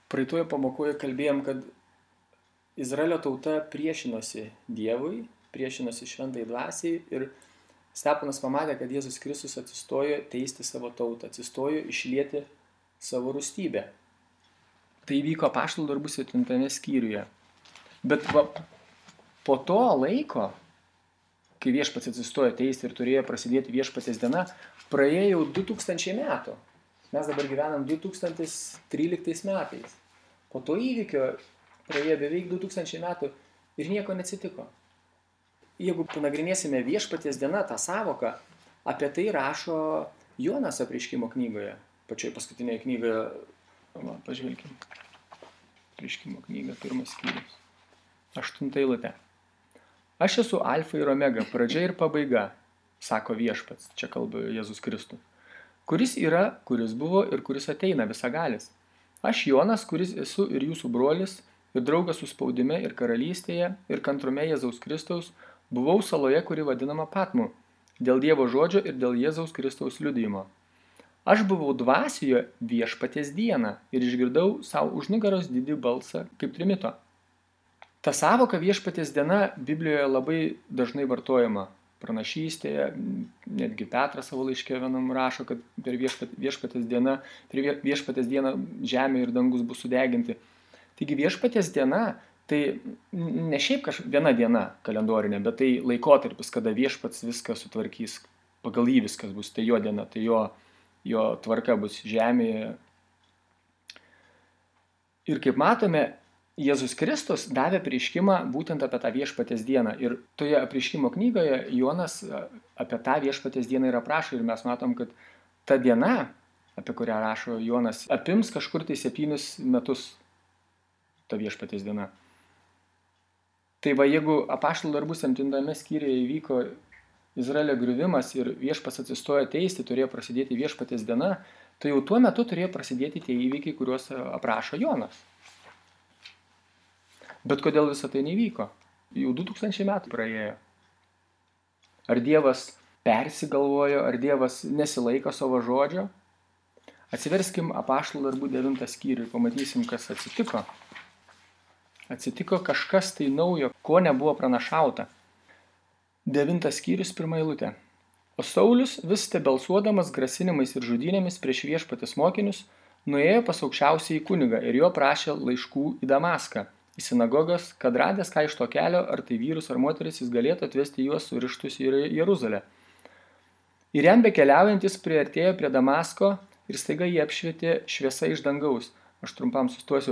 Praeitoje pamokoje kalbėjom, kad Izraelio tauta priešinosi Dievui, priešinosi šventai dvasiai ir Steponas pamatė, kad Jėzus Kristus atsistojo teisti savo tautą, atsistojo išlieti savo rūstybę. Tai vyko Apaštalų darbų 7 skyriuje. Bet po to laiko, kai viešpats atsistojo teisti ir turėjo prasidėti viešpatės diena, praėjo jau 2000 metų. Mes dabar gyvenam 2013 metais. Po to įvykio praėjo beveik 2000 metų ir nieko neatsitiko. Jeigu panagrinėsime viešpaties diena, tą savoką, apie tai rašo Jonas apreiškimo knygoje. Pačioje paskutinėje knygoje, pažvelkim, apreiškimo knyga, 1 skyrius, 8 eilutė. Aš esu alfa ir omega, pradžia ir pabaiga, sako viešpats, čia kalba Jėzus Kristus, kuris yra, kuris buvo ir kuris ateina visagalis. Aš Jonas, kuris esu ir jūsų brolis, ir draugas suspaudime ir karalystėje, ir kantrume Jėzaus Kristaus, buvau saloje, kuri vadinama Patmu, dėl Dievo žodžio ir dėl Jėzaus Kristaus liudijimo. Aš buvau dvasioje viešpaties dieną ir išgirdau savo už nugaros didį balsą kaip trimito. Ta savoka viešpaties diena Biblijoje labai dažnai vartojama. Pranašystėje, netgi Petras savo laiške vienam rašo, kad per viešpaties dieną žemė ir dangus bus sudeginti. Taigi viešpaties diena tai ne šiaip viena diena kalendorinė, bet tai laikotarpis, kada viešpats viską sutvarkys, pagal jį viskas bus, tai jo diena, tai jo tvarka bus žemėje. Ir kaip matome, Jėzus Kristus davė apreiškimą būtent apie tą viešpaties dieną. Ir toje apreiškimo knygoje Jonas apie tą viešpaties dieną ir aprašo. Ir mes matom, kad ta diena, apie kurią rašo Jonas, apims kažkur tai 7 metus ta viešpaties diena. Tai va, jeigu Apaštalų darbų 7 skyriuje įvyko Izraelio griuvimas ir viešpats atsistojo teisti, turėjo prasidėti viešpaties diena, tai jau tuo metu turėjo prasidėti tie įvykiai, kuriuos aprašo Jonas. Bet kodėl visą tai nevyko? Jau 2000 metų praėjo. Ar Dievas persigalvojo, ar Dievas nesilaiko savo žodžio? Atsiverskim Apaštalų darbų 9 skyrių ir pamatysim, kas atsitiko. Atsitiko kažkas tai naujo, ko nebuvo pranašauta. 9 skyrius 1 eilutė. O Saulius, vis tebelsuodamas grasinimais ir žudynėmis prieš viešpatės mokinius, nuėjo pas aukščiausiąjį kunigą ir jo prašė laiškų į Damaską, į sinagogas, kad radęs ką iš to kelio, ar tai vyrus ar moteris, jis galėtų atvesti juos surištus į Jeruzalę. Ir jam bekeliaujant jis priartėjo prie Damasko ir staiga jį apšvietė šviesa iš dangaus. Aš trumpam sustosiu.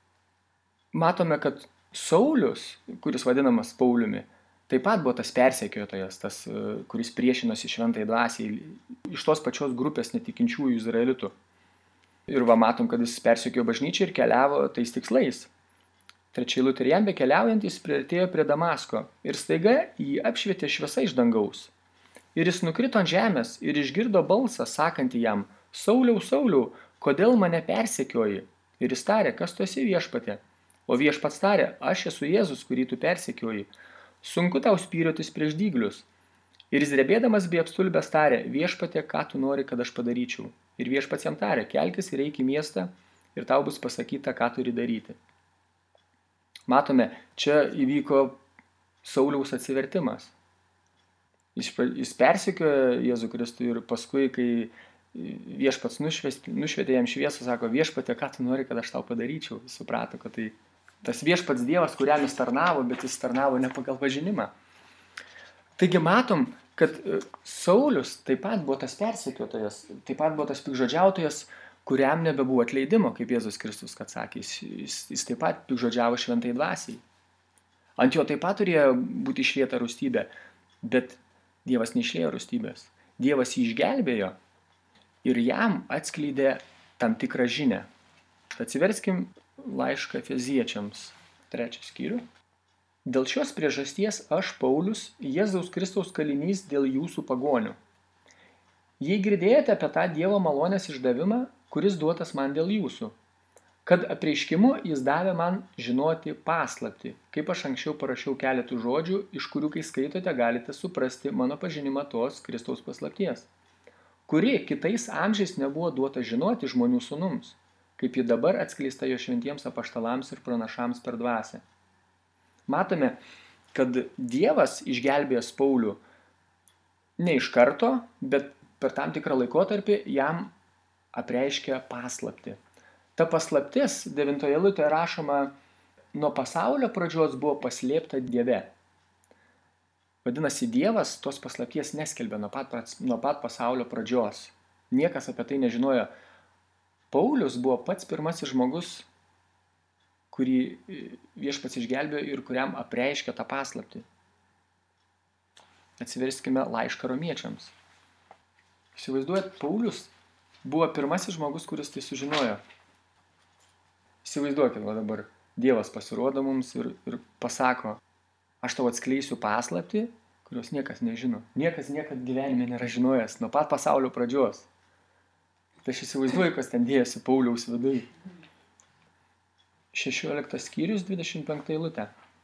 Matome, kad Saulius, kuris vadinamas Pauliumi, taip pat buvo tas persekiotojas, tas, kuris priešinosi šventai dvasiai, iš tos pačios grupės netikinčiųjų izraelitų. Ir va matom, kad jis persekiojo bažnyčią ir keliavo tais tikslais. 3 eilutė. Ir jam bekeliaujant jis priartėjo prie Damasko ir staiga jį apšvietė šviesa iš dangaus. Ir jis nukrito ant žemės ir išgirdo balsą, sakantį jam, Sauliau, Sauliau, kodėl mane persekioji? Ir jis tarė, kas tu esi viešpatė? O viešpats tarė, aš esu Jėzus, kurį tu persekioji. Sunku tau spyriotis prieš dyglius. Ir jis drebėdamas bei apstulbęs tarė, viešpatė, ką tu nori, kad aš padaryčiau? Ir viešpats jam tarė, kelkis ir eik į miestą ir tau bus pasakyta, ką turi daryti. Matome, čia įvyko Sauliaus atsivertimas. Jis persekiojo Jėzų Kristų ir paskui, kai viešpats nušvietė jam šviesą, sako, viešpatė, ką tu nori, kad aš tau padaryčiau. Jis suprato, kad tai tas viešpats Dievas, kuriam jis tarnavo, bet jis tarnavo ne pagal pažinimą. Taigi matom, kad Saulius taip pat buvo tas persekiotojas, taip pat buvo tas piktžodžiautojas, kuriam nebebuvo atleidimo, kaip Jėzus Kristus, kad sakė, jis taip pat piktžodžiavo šventai dvasiai. Ant jo taip pat turėjo būti išlieta rūstybė, bet Dievas neišliejo rūstybės. Dievas jį išgelbėjo ir jam atskleidė tam tikrą žinią. Atsiverskim laišką Efeziečiams 3 skyrių. Dėl šios priežasties aš, Paulius, Jėzaus Kristaus kalinys dėl jūsų pagonių. Jei girdėjote apie tą Dievo malonės išdavimą, kuris duotas man dėl jūsų, kad apreiškimu jis davė man žinoti paslaptį, kaip aš anksčiau parašiau keletų žodžių, iš kurių, kai skaitote, galite suprasti mano pažinimą tos Kristaus paslapties, kuri kitais amžiais nebuvo duota žinoti žmonių sūnums, kaip ji dabar atskleista jo šventiems apaštalams ir pranašams per dvasią. Matome, kad Dievas išgelbėjęs Paulių ne iš karto, bet per tam tikrą laikotarpį jam apreiškia paslaptį. Ta paslaptis 9 eilutėje rašoma, nuo pasaulio pradžios buvo paslėpta Dieve. Vadinasi, Dievas tos paslapties neskelbė nuo pat pasaulio pradžios. Niekas apie tai nežinojo. Paulius buvo pats pirmasis žmogus, kurį Viešpats išgelbėjo ir kuriam apreiškė tą paslaptį. Atsiverskime laišką Romiečiams. Įsivaizduojat, Paulius buvo pirmasis žmogus, kuris tai sužinojo. Įsivaizduokit, va dabar Dievas pasirodo mums ir pasako, aš tau atskleisiu paslaptį, kurios niekas nežino. Niekas niekad gyvenime nėra žinojęs nuo pat pasaulio pradžios. Tai aš įsivaizduoju, kas ten dėjosi Pauliaus viduje. 16 skyrius, 25 eilutė.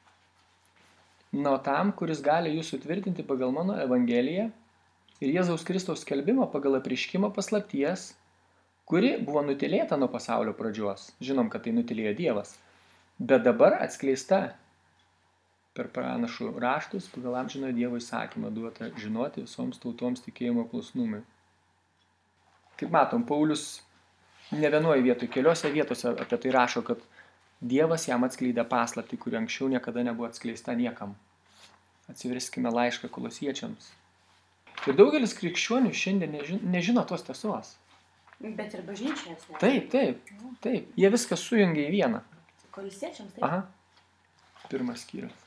Na, o tam, kuris gali jūs sutvirtinti pagal mano Evangeliją ir Jėzaus Kristaus skelbimo pagal apreiškimą paslapties, kuri buvo nutylėta nuo pasaulio pradžios. Žinom, kad tai nutylėjo Dievas. Bet dabar atskleista per pranašų raštus pagal amžinojo Dievo įsakymą duota žinoti visoms tautoms tikėjimo klusnumui. Kaip matom, Paulius ne vienoje vietoje, keliose vietose apie tai rašo, kad Dievas jam atskleidė paslaptį, kuri anksčiau niekada nebuvo atskleista niekam. Atsiverskime laišką Kolosiečiams. Ir daugelis krikščionių šiandien nežino tos tiesos. Bet ir bažnyčios. Taip. Jie viską sujungia į vieną. Kolosiečiams, taip? Aha. 1 skyrius.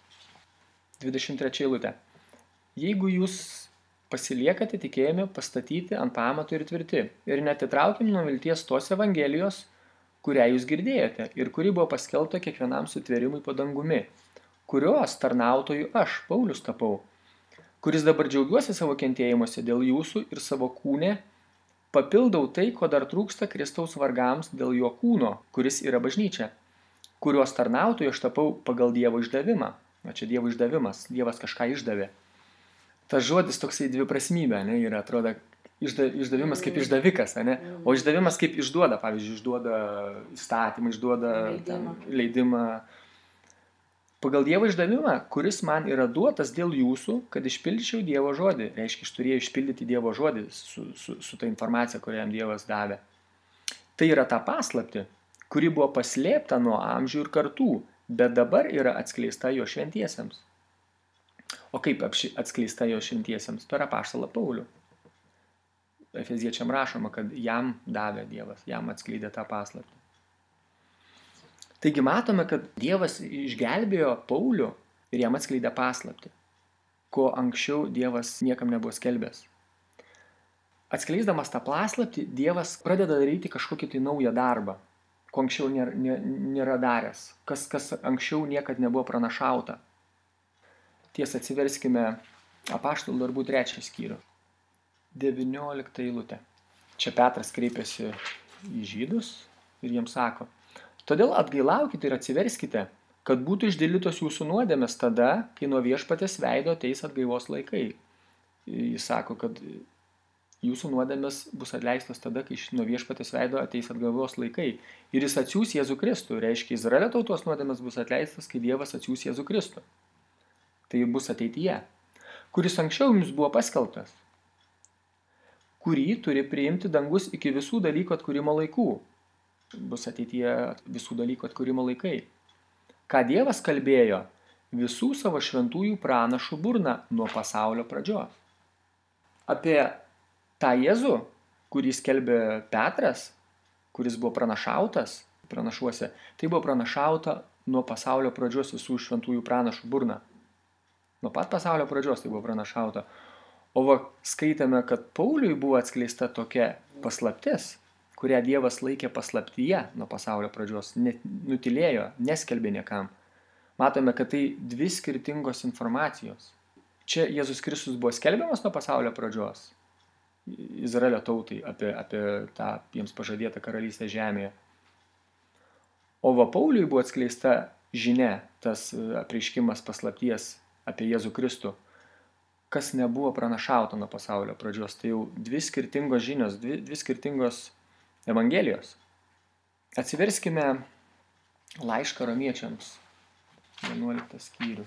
23 eilutė. Jeigu jūs pasiliekate tikėjime pastatyti ant pamato ir tvirti ir netitraukim nuo vilties tos Evangelijos, kurią jūs girdėjote ir kuri buvo paskelbta kiekvienam sutvėrimui po dangumi, kurios tarnautojų aš, Paulius, tapau, kuris dabar džiaugiuosi savo kentėjimuose dėl jūsų ir savo kūne, papildau tai, ko dar trūksta Kristaus vargams dėl jo kūno, kuris yra bažnyčia, kurios tarnautojų aš tapau pagal Dievo išdavimą. O čia Dievo išdavimas, Dievas kažką išdavė. Tas žodis toksai dviprasmybė, ne, yra, atrodo, išdavimas kaip išdavikas, ne? O išdavimas kaip išduoda, pavyzdžiui, išduoda įstatymą, išduoda leidimą. Pagal Dievo išdavimą, kuris man yra duotas dėl jūsų, kad išpildyčiau Dievo žodį. Reiškia, aš turėjau išpildyti Dievo žodį su ta informacija, kurią jam Dievas davė. Tai yra ta paslaptį, kuri buvo paslėpta nuo amžių ir kartų, bet dabar yra atskleista jo šventiesiems. O kaip atskleista jo šventiesiems? Per apaštalą Paulių. Efeziečiam rašoma, kad jam davė Dievas, jam atskleidė tą paslaptį. Taigi matome, kad Dievas išgelbėjo Paulių ir jam atskleidė paslaptį, ko anksčiau Dievas niekam nebuvo skelbęs. Atskleisdamas tą paslaptį, Dievas pradeda daryti kažkokį tai naują darbą, ko anksčiau nėra daręs, kas anksčiau niekad nebuvo pranašauta. Tiesa, atsiverskime Apaštalų darbų 3 skyrių. 19 eilutė. Čia Petras kreipiasi į žydus ir jiems sako, todėl atgailaukite ir atsiverskite, kad būtų išdildytos jūsų nuodėmės tada, kai nuo Viešpaties veido ateis atgaivos laikai. Jis sako, kad jūsų nuodėmės bus atleistos tada, kai nuo Viešpaties veido ateis atgaivos laikai. Ir jis atsiųs Jėzų Kristų. Reiškia, Izraelio tautos nuodėmės bus atleistos, kai Dievas atsiųs Jėzų Kristų. Tai bus ateityje. Kuris anksčiau jums buvo paskelbtas. Kurį turi priimti dangus iki visų dalykų atkūrimo laikų. Bus ateityje visų dalykų atkūrimo laikai. Ką Dievas kalbėjo visų savo šventųjų pranašų burna nuo pasaulio pradžios. Apie tą Jėzų, kurį skelbė Petras, kuris buvo pranašautas pranašuose, tai buvo pranašauta nuo pasaulio pradžios visų šventųjų pranašų burna. Nuo pat pasaulio pradžios tai buvo pranašauta. O va, skaitame, kad Pauliui buvo atskleista tokia paslaptis, kurią Dievas laikė paslaptyje nuo pasaulio pradžios, nutylėjo, neskelbė niekam. Matome, kad tai dvi skirtingos informacijos. Čia Jėzus Kristus buvo skelbiamas nuo pasaulio pradžios, Izraelio tautai, apie tą jiems pažadėtą karalystę žemėje. O va, Pauliui buvo atskleista žinia, tas apreiškimas paslapties apie Jėzų Kristų, kas nebuvo pranašauta nuo pasaulio pradžios. Tai jau dvi skirtingos žinios, dvi skirtingos evangelijos. Atsiverskime laišką romiečiams, 11 skyrių,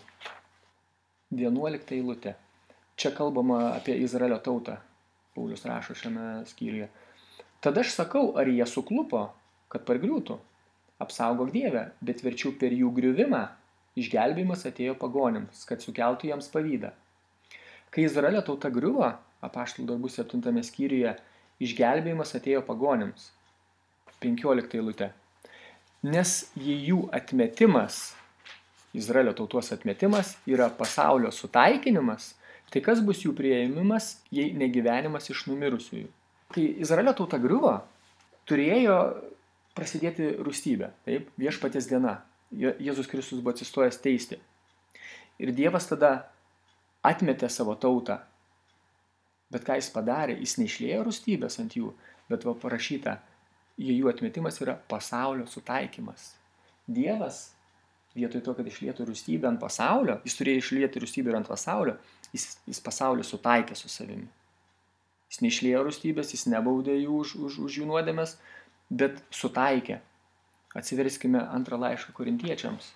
11 eilutė. Čia kalbama apie Izraelio tautą. Paulius rašo šiame skyriuje. Tada aš sakau, ar jie suklupo, kad pargriūtų? Apsaugok Dieve, bet verčiau per jų griuvimą išgelbėjimas atėjo pagonims, kad sukeltų jiems pavydą. Kai Izraelio tauta griuvo, Apaštalų darbų 7 skyriuje, išgelbėjimas atėjo pagonims. 15 eilutė. Nes jei jų atmetimas, Izraelio tautos atmetimas, yra pasaulio sutaikinimas, tai kas bus jų priėmimas, jei negyvenimas iš numirusiųjų? Kai Izraelio tauta griuvo, turėjo prasidėti rūstybė, taip, viešpaties diena. Jėzus Kristus buvo atsistojęs teisti. Ir Dievas tada atmetė savo tautą. Bet ką jis padarė? Jis neišliejo rūstybės ant jų, bet va parašyta, jų atmetimas yra pasaulio sutaikymas. Dievas, vietoj to, kad išlietų rūstybę ant pasaulio, jis turėjo išlieti rūstybę ir ant pasaulio, jis pasaulį sutaikė su savimi. Jis neišliejo rūstybės, jis nebaudė jų už jų nuodėmes, bet sutaikė. Atsiverskime 2 laišką Korintiečiams.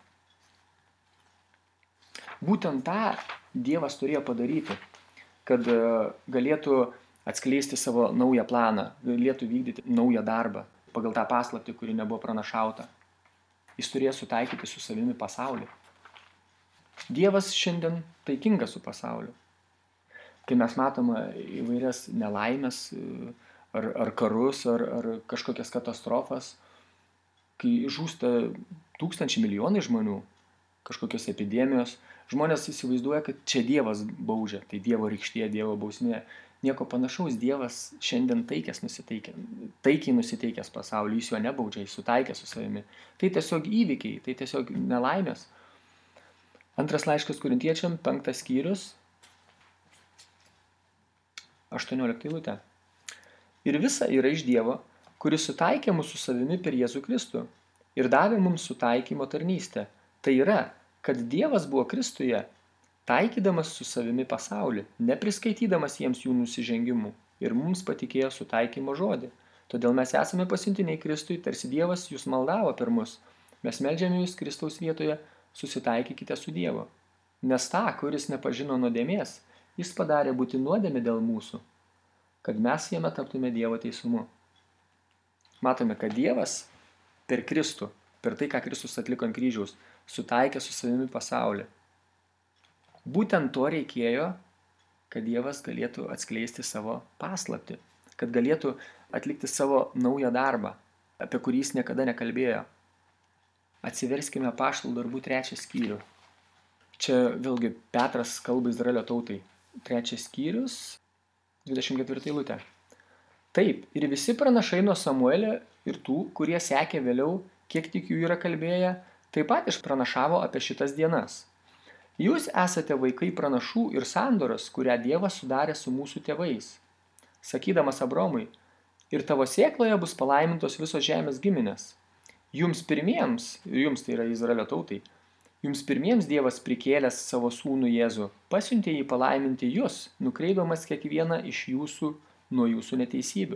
Būtent tą Dievas turėjo padaryti, kad galėtų atskleisti savo naują planą, galėtų vykdyti naują darbą pagal tą paslaptį, kuri nebuvo pranašauta. Jis turėjo sutaikyti su savimi pasaulį. Dievas šiandien taikingas su pasauliu. Kai mes matome įvairias nelaimės, ar karus, ar kažkokias katastrofas, kai žūsta tūkstančiai milijonai žmonių, kažkokios epidemijos, žmonės įsivaizduoja, kad čia Dievas baudžia, tai Dievo rykštė, Dievo bausmė. Nieko panašaus, Dievas šiandien taikiai nusiteikęs pasaulį, jis jo nebaudžia, jis sutaikė su savimi. Tai tiesiog įvykiai, tai tiesiog nelaimės. 2 laiškas Korintiečiam, 5 skyrius, 18 eilutė. Ir visa yra iš Dievo, kuris sutaikė mūsų su savimi per Jėzų Kristų ir davė mums sutaikymo tarnystę. Tai yra, kad Dievas buvo Kristuje, taikydamas su savimi pasaulį, nepriskaitydamas jiems jų nusižengimų, ir mums patikėjo sutaikymo žodį. Todėl mes esame pasiuntiniai Kristui, tarsi Dievas jūs maldavo per mus. Mes meldžiame jūs Kristaus vietoje, susitaikykite su Dievu. Nes tą, kuris nepažino nuodėmės, jis padarė būti nuodėmė dėl mūsų, kad mes jame taptume Dievo teisumu. Matome, kad Dievas per Kristų, per tai, ką Kristus atliko ant kryžiaus, sutaikė su savimi pasaulį. Būtent to reikėjo, kad Dievas galėtų atskleisti savo paslaptį, kad galėtų atlikti savo naują darbą, apie kurį jis niekada nekalbėjo. Atsiverskime Apaštalų darbų 3 skyrių. Čia vėlgi Petras kalba Izraelio tautai. 3 skyrius, 24 eilutė. Taip, ir visi pranašai nuo Samuelio ir tų, kurie sekė vėliau, kiek tik jų yra kalbėję, taip pat išpranašavo apie šitas dienas. Jūs esate vaikai pranašų ir sandoros, kurią Dievas sudarė su mūsų tėvais. Sakydamas Abromui, ir tavo sėkloje bus palaimintos visos žemės giminės. Jums pirmiems, ir jums tai yra Izraelio tautai, jums pirmiems Dievas prikėlęs savo sūnų Jėzų, pasiuntė jį palaiminti jūs, nukreipdamas kiekvieną iš jūsų nuo jūsų neteisybių.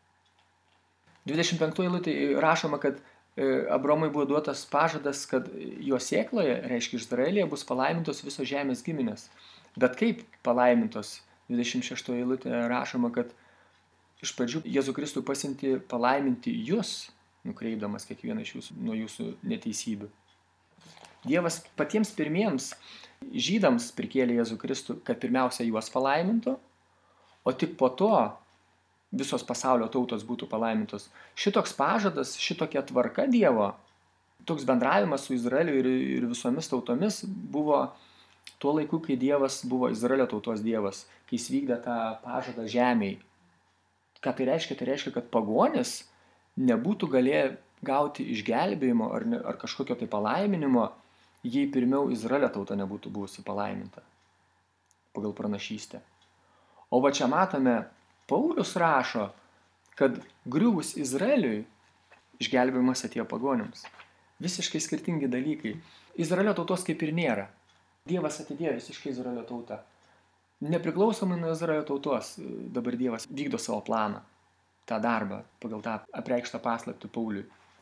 25 eilutė rašoma, kad Abromui buvo duotas pažadas, kad jo sėkloje, reiškia Izraelyje, bus palaimintos visos žemės giminės. Bet kaip palaimintos? 26 eilutė rašoma, kad iš pradžių Jėzų Kristų pasiuntė palaiminti jūs, nukreipdamas kiekvieną iš jūsų nuo jūsų neteisybių. Dievas patiems pirmiems žydams prikėlė Jėzų Kristų, kad pirmiausia juos palaimintų, o tik po to visos pasaulio tautos būtų palaimintos. Šitoks pažadas, šitokia tvarka Dievo, toks bendravimas su Izraeliu ir visomis tautomis buvo tuo laiku, kai Dievas buvo Izraelio tautos Dievas, kai jis vykdė tą pažadą žemėj. Ką tai reiškia? Tai reiškia, kad pagonis nebūtų galėję gauti išgelbėjimo ar kažkokio tai palaiminimo, jei pirmiau Izraelio tauta nebūtų buvusi palaiminta pagal pranašystę. O va čia matome, Paulius rašo, kad griuvus Izraeliui išgelbėjimas atėjo pagonims. Visiškai skirtingi dalykai. Izraelio tautos kaip ir nėra. Dievas atidėjo visiškai Izraelio tautą. Nepriklausomai nuo Izraelio tautos dabar Dievas vykdo savo planą, tą darbą, pagal tą apreikštą paslaptį Pauliui.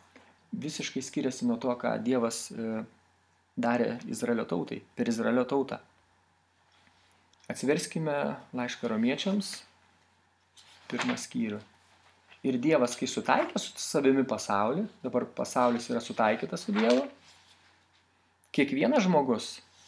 visiškai skiriasi nuo to, ką Dievas darė Izraelio tautai, per Izraelio tautą. Atsiverskime laišką Romiečiams, 1 skyrių. Ir Dievas, kai sutaikė su savimi pasaulį, dabar pasaulis yra sutaikytas su Dievu, kiekvienas žmogus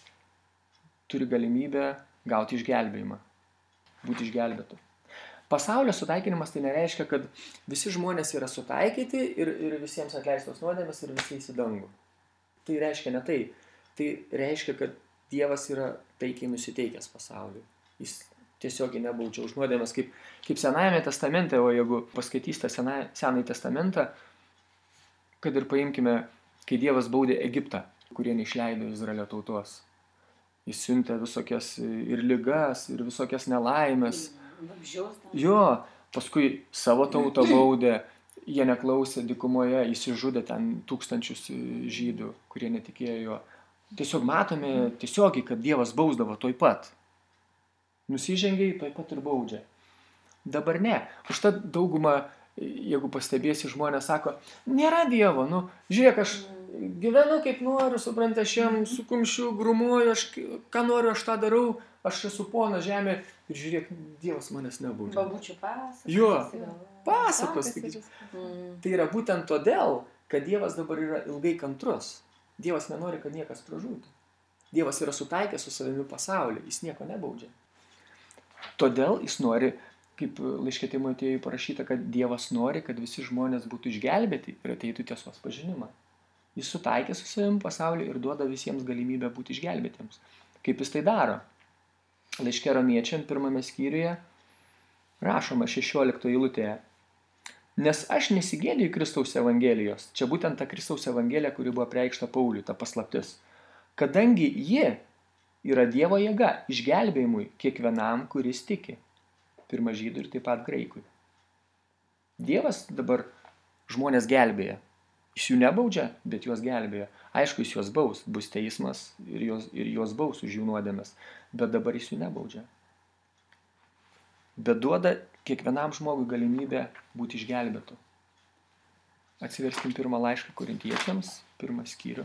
turi galimybę gauti išgelbėjimą, būti išgelbėtu. Pasaulio sutaikinimas tai nereiškia, kad visi žmonės yra sutaikyti ir visiems atleistos nuodėmės ir visi į dangų. Tai reiškia ne tai. Tai reiškia, kad Dievas yra taikiai nusiteikęs pasauliui. Jis tiesiogiai nebaudžia už nuodėmės, kaip Senajame testamente, o jeigu paskaitysite Senąjį testamentą, kad ir paimkime, kai Dievas baudė Egiptą, kurie neišleido Izraelio tautos. Jis siuntė visokias ir ligas, ir visokias nelaimės. Jo, paskui savo tautą baudė, jie neklausė dykumoje, įsižudė ten tūkstančius žydų, kurie netikėjo jo. Tiesiog matome tiesiogiai, kad Dievas bausdavo toj pat. Nusižengiai, toj pat ir baudžia. Dabar ne. Užtat dauguma, jeigu pastebėsi, žmonės sako, nėra Dievo, žiūrėk, aš gyvenu kaip noriu, suprantu, aš jam su kumščiu grumuoju, ką noriu, aš tą darau, aš esu ponas žemė ir žiūrėk, Dievas manęs nebaudžia. Babučių pasakos. Jo, pasakos. Tai yra būtent todėl, kad Dievas dabar yra ilgai kantrus. Dievas nenori, kad niekas pražūtų. Dievas yra sutaikęs su savimi pasaulį, jis nieko nebaudžia. Todėl jis nori, kaip laiške Timotiejui parašyta, kad Dievas nori, kad visi žmonės būtų išgelbėti ir ateitų tiesos pažinimą. Jis sutaikė su savimi pasaulį ir duoda visiems galimybę būti išgelbėtiems. Kaip jis tai daro? Laiške Romiečiam 1 skyriuje rašoma 16 eilutėje. Nes aš nesigėdiju Kristaus evangelijos. Čia būtent ta Kristaus evangelija, kuri buvo apreikšta Pauliui, ta paslaptis. Kadangi ji yra Dievo jėga išgelbėjimui kiekvienam, kuris tiki. Pirma žydų ir taip pat graikui. Dievas dabar žmonės gelbėja. Jis jų nebaudžia, bet juos gelbėja. Aišku, jis juos baus, bus teismas ir juos baus už jų nuodėmes. Bet dabar jis jų nebaudžia. Bet duoda kiekvienam žmogui galimybę būti išgelbėtu. Atsiverskim 1 laišką Korintiečiams, 1 skyrių,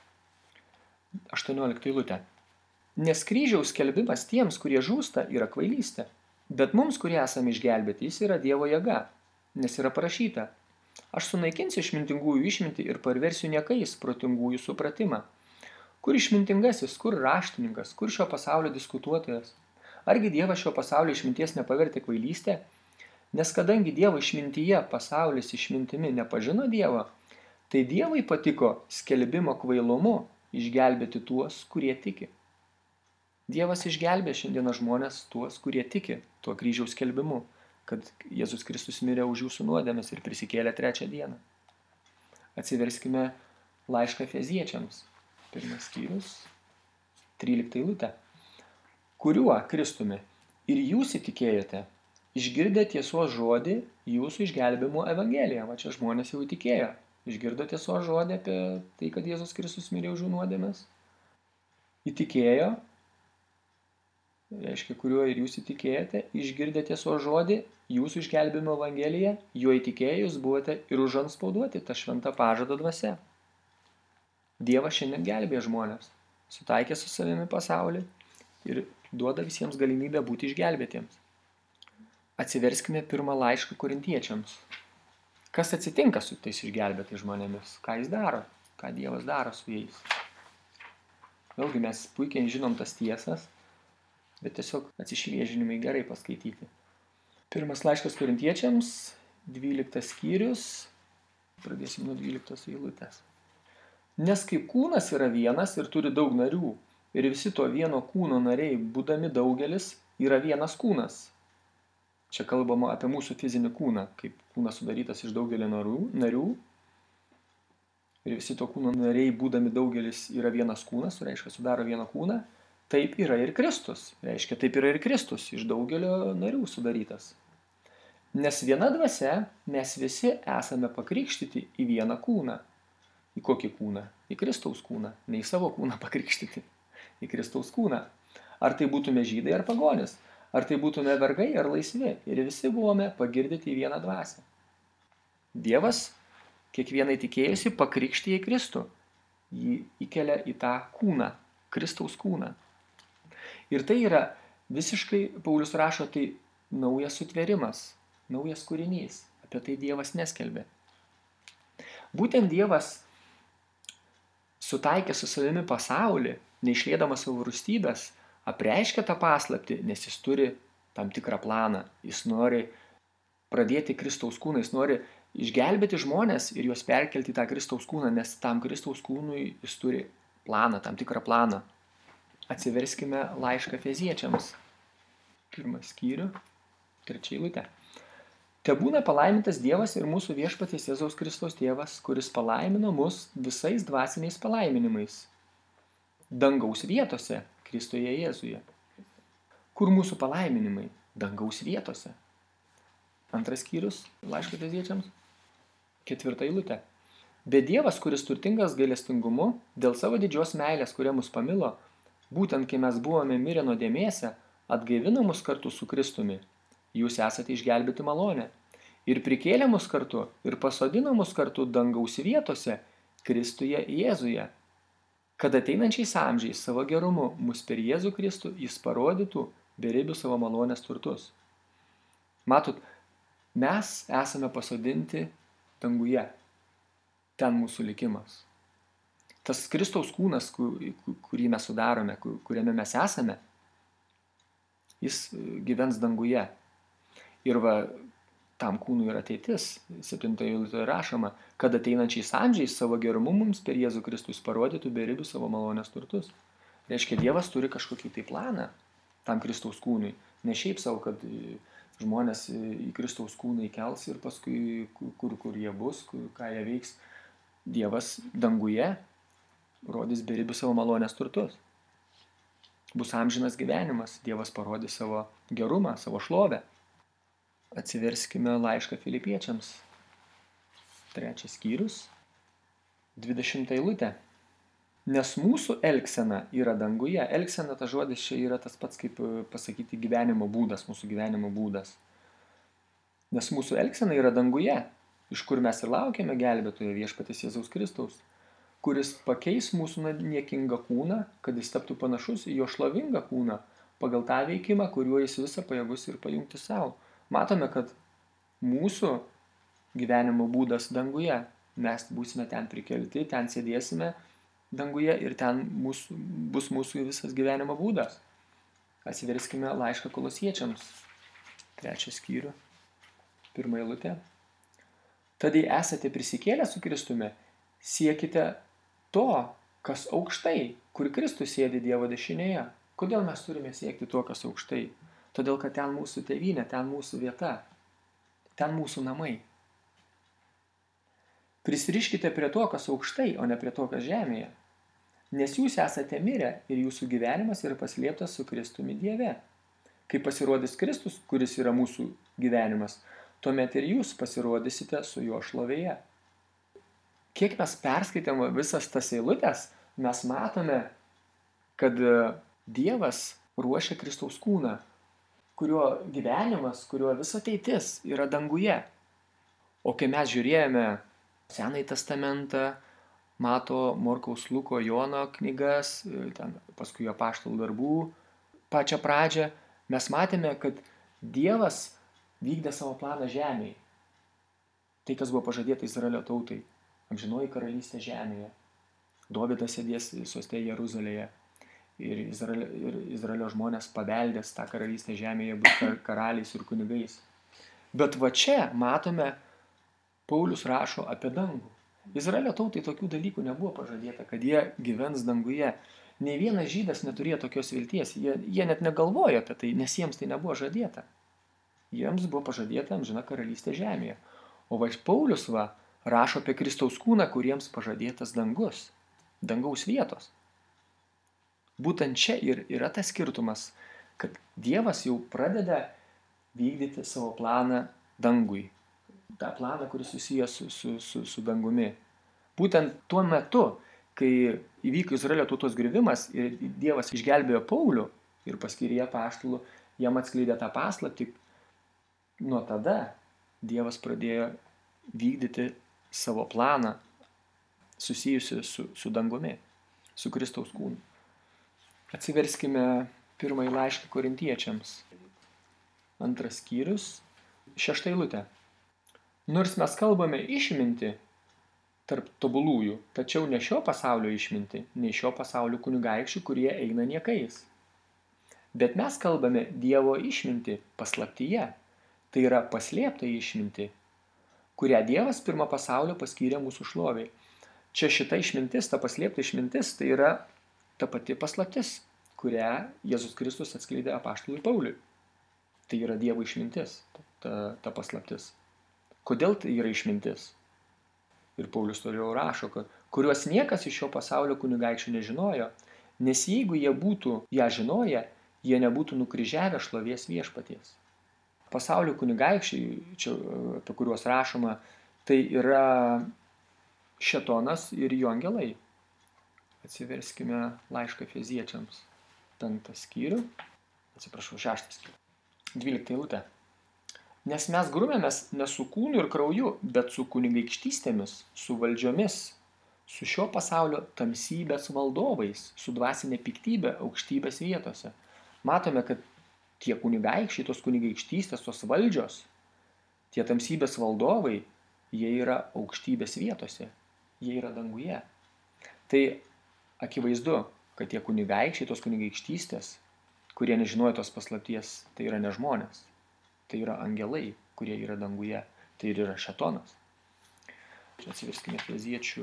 18 eilutė. Nes kryžiaus skelbimas tiems, kurie žūsta, yra kvailystė. Bet mums, kurie esame išgelbėti, jis yra Dievo jėga. Nes yra parašyta, aš sunaikinsiu išmintingųjų išmintį ir parversiu niekais protingųjų supratimą. Kur išmintingasis, kur raštininkas, kur šio pasaulio diskutuotojas? Argi Dievas šio pasaulio išminties nepavertė kvailystę? Nes kadangi Dievo išmintyje pasaulis išmintimi nepažino Dievo, tai Dievui patiko skelbimo kvailumu išgelbėti tuos, kurie tiki. Dievas išgelbė šiandieną žmonės tuos, kurie tiki tuo kryžiaus skelbimu, kad Jėzus Kristus mirė už jūsų nuodėmes ir prisikėlė 3 dieną. Atsiverskime laišką Efeziečiams, 1 skyrius, 13 eilutė. Kuriuo Kristumi ir jūs įtikėjote, išgirdę tiesos žodį jūsų išgelbimo evangeliją. Va čia žmonės jau įtikėjo. Išgirdo tiesos žodį apie tai, kad Jėzus Kristus mirė už jų nuodėmes. Įtikėjo, reiškia, kuriuo ir jūs įtikėjote, išgirdę tiesos žodį jūsų išgelbimo evangeliją, juo įtikėję jūs buvote ir užantspauduoti tą šventą pažado dvasia. Dievas šiandien gelbėja žmonės, sutaikė su savimi pasaulį ir duoda visiems galimybę būti išgelbėtiems. Atsiverskime 1 laišką Korintiečiams. Kas atsitinka su tais išgelbėtais žmonėmis? Ką jis daro? Ką Dievas daro su jais? Vėlgi mes puikiai žinom tas tiesas, bet tiesiog atsišviežinimai gerai paskaityti. 1 laiškas Korintiečiams, 12 skyrius, pradėsim nuo 12 eilutės. Nes kaip kūnas yra vienas ir turi daug narių, ir visi to vieno kūno nariai, būdami daugelis, yra vienas kūnas. Čia kalbama apie mūsų fizinį kūną, kaip kūnas sudarytas iš daugelio narių. Ir visi to kūno nariai, būdami daugelis, yra vienas kūnas, reiškia, sudaro vieną kūną. Taip yra ir Kristus, reiškia, taip yra ir Kristus, iš daugelio narių sudarytas. Nes viena dvasia mes visi esame pakrikštyti į vieną kūną. Į kokį kūną? Į Kristaus kūną, ne į savo kūną pakrikštyti. Į Kristaus kūną. Ar tai būtume žydai ar pagonis, ar tai būtume vergai ar laisvi, ir visi buvome pagirdyti į vieną dvasią. Dievas kiekvienai tikėjusi pakrikštija į Kristų. Jį įkelia į tą kūną, Kristaus kūną. Ir tai yra visiškai, Paulius rašo, tai naujas sutvėrimas, naujas kūrinys. Apie tai Dievas neskelbė. Būtent Dievas sutaikė su savimi pasaulį, neišliedamas savo rūstybės, apreiškia tą paslaptį, nes jis turi tam tikrą planą. Jis nori pradėti Kristaus kūną, jis nori išgelbėti žmonės ir juos perkelti į tą Kristaus kūną, nes tam Kristaus kūnui jis turi planą, tam tikrą planą. Atsiverskime laišką Efeziečiams. 1 skyrių, 3 eilutė. Tebūna palaimintas Dievas ir mūsų viešpaties Jėzaus Kristaus tėvas, kuris palaimino mus visais dvasiniais palaiminimais. Dangaus vietose, Kristuje Jėzuje. Kur mūsų palaiminimai? Dangaus vietose. 2 skyrius, laiško Efeziečiams, 4 eilutė. Bet Dievas, kuris turtingas gailestingumu, dėl savo didžios meilės, kuria mus pamilo, būtent kai mes buvome mirę nuodėmėse, atgaivino mus kartu su Kristumi. Jūs esate išgelbėti malonę. Ir prikėlė mus kartu, ir pasodino mus kartu dangaus vietose, Kristuje Jėzuje. Kad ateinančiais amžiais savo gerumu mus per Jėzų Kristų jis parodytų beribių savo malonės turtus. Matot, mes esame pasodinti danguje. Ten mūsų likimas. Tas Kristaus kūnas, kurį mes sudarome, kuriame mes esame, jis gyvens danguje. Ir va, tam kūnui yra ateitis. 7 eilutėje rašoma, kad ateinančiais amžiais savo gerumu mums per Jėzų Kristų jis parodytų beribių savo malonės turtus. Reiškia, Dievas turi kažkokį tai planą tam Kristaus kūnui. Ne šiaip savo, kad žmonės į Kristaus kūną įkels ir paskui kur jie bus, ką jie veiks. Dievas danguje rodys beribių savo malonės turtus. Bus amžinas gyvenimas. Dievas parodys savo gerumą, savo šlovę. Atsiverskime laišką Filipiečiams. 3 skyrius, 20 eilutė. Nes mūsų elgsena yra danguje. Elgsena, tas žodis čia yra tas pats, kaip pasakyti gyvenimo būdas, mūsų gyvenimo būdas. Nes mūsų elgsena yra danguje, iš kur mes ir laukiame gelbėtojo viešpaties Jėzaus Kristaus, kuris pakeis mūsų niekingą kūną, kad jis taptų panašus į jo šlovingą kūną, pagal tą veikimą, kuriuo jis visą pajėgus ir pajungti savo. Matome, kad mūsų gyvenimo būdas danguje. Mes būsime ten prikelti, ten sėdėsime danguje ir ten bus mūsų visas gyvenimo būdas. Atsiverskime laišką Kolosiečiams. 3 skyrių, 1 eilutė. Tad jei esate prisikėlę su Kristumi, siekite to, kas aukštai, kur Kristus sėdi Dievo dešinėje. Kodėl mes turime siekti to, kas aukštai? Todėl, kad ten mūsų tėvynė, ten mūsų vieta, ten mūsų namai. Prisiriškite prie to, kas aukštai, o ne prie to, kas žemėje. Nes jūs esate mirę ir jūsų gyvenimas yra paslėptas su Kristumi Dieve. Kai pasirodys Kristus, kuris yra mūsų gyvenimas, tuomet ir jūs pasirodysite su jo šlovėje. Kiek mes perskaitėm visas tas eilutės, mes matome, kad Dievas ruošia Kristaus kūną, kurio gyvenimas, kurio visa ateitis yra danguje. O kai mes žiūrėjome Senąjį testamentą, Mato, Morkaus, Luko, Jono knygas, ten paskui apaštalų darbų, pačią pradžią, mes matėme, kad Dievas vykdė savo planą žemėje. Tai, kas buvo pažadėta Izraelio tautai, amžinoji karalystė žemėje. Dovydas sėdės soste Jeruzalėje. Ir Izraelio žmonės paveldės tą karalystę žemėje, bus karaliais ir kunigais. Bet va čia matome, Paulius rašo apie dangų. Izraelio tautai tokių dalykų nebuvo pažadėta, kad jie gyvens danguje. Nei vienas žydas neturėjo tokios vilties. Jie net negalvojo apie tai, nes jiems tai nebuvo žadėta. Jiems buvo pažadėta amžina karalystė žemėje. O va Paulius rašo apie Kristaus kūną, kuriems pažadėtas dangus, dangaus vietos. Būtent čia ir yra tas skirtumas, kad Dievas jau pradeda vykdyti savo planą dangui. tą planą, kuris susijęs su dangumi. Būtent tuo metu, kai įvyko Izraelio tautos griuvimas ir Dievas išgelbėjo Paulių ir paskyrė apaštalų, jam atskleidė tą paslaptį, nuo tada Dievas pradėjo vykdyti savo planą susijusi su dangumi, su Kristaus kūnu. Atsiverskime pirmąjį laišką Korintiečiams. 2 skyrius, 6 eilutė. Nors mes kalbame išmintį tarp tobulųjų, tačiau ne šio pasaulio išmintį, ne šio pasaulio kunigaikščių, kurie eina niekais. Bet mes kalbame Dievo išmintį paslaptyje, tai yra paslėptą išmintį, kurią Dievas pirmą pasaulio paskyrė mūsų šloviai. Čia šita išmintis, ta paslėpta išmintis, tai yra ta pati paslaptis, kurią Jėzus Kristus atskleidė apaštalui Pauliui. Tai yra Dievo išmintis, ta paslaptis. Kodėl tai yra išmintis? Ir Paulius toliau rašo, kad kuriuos niekas iš šio pasaulio kunigaikščių nežinojo, nes jeigu jie būtų ją žinoję, jie nebūtų nukryžiavę šlovės viešpaties. Pasaulio kunigaikščiai, čia, apie kuriuos rašoma, tai yra Šėtonas ir jo angelai. Atsiverskime laišką Efeziečiams 5 skyrių, 6 skyrių, 12 eilutė. Nes mes grumėmės ne su kūnu ir krauju, bet su kunigaikštystėmis, su valdžiomis, su šio pasaulio tamsybės valdovais, su dvasinė piktybė aukštybės vietose. Matome, kad tie kunigaikščiai, tos kunigaikštystės, tos valdžios, tie tamsybės valdovai, jie yra aukštybės vietose, jie yra danguje. Tai akivaizdu, kad tie kunigaikščiai, tos kunigaikštystės, kurie nežinojo tos paslapties, tai yra ne žmonės. Tai yra angelai, kurie yra danguje. Tai ir yra Šėtonas. Čia atsiverskime Efeziečių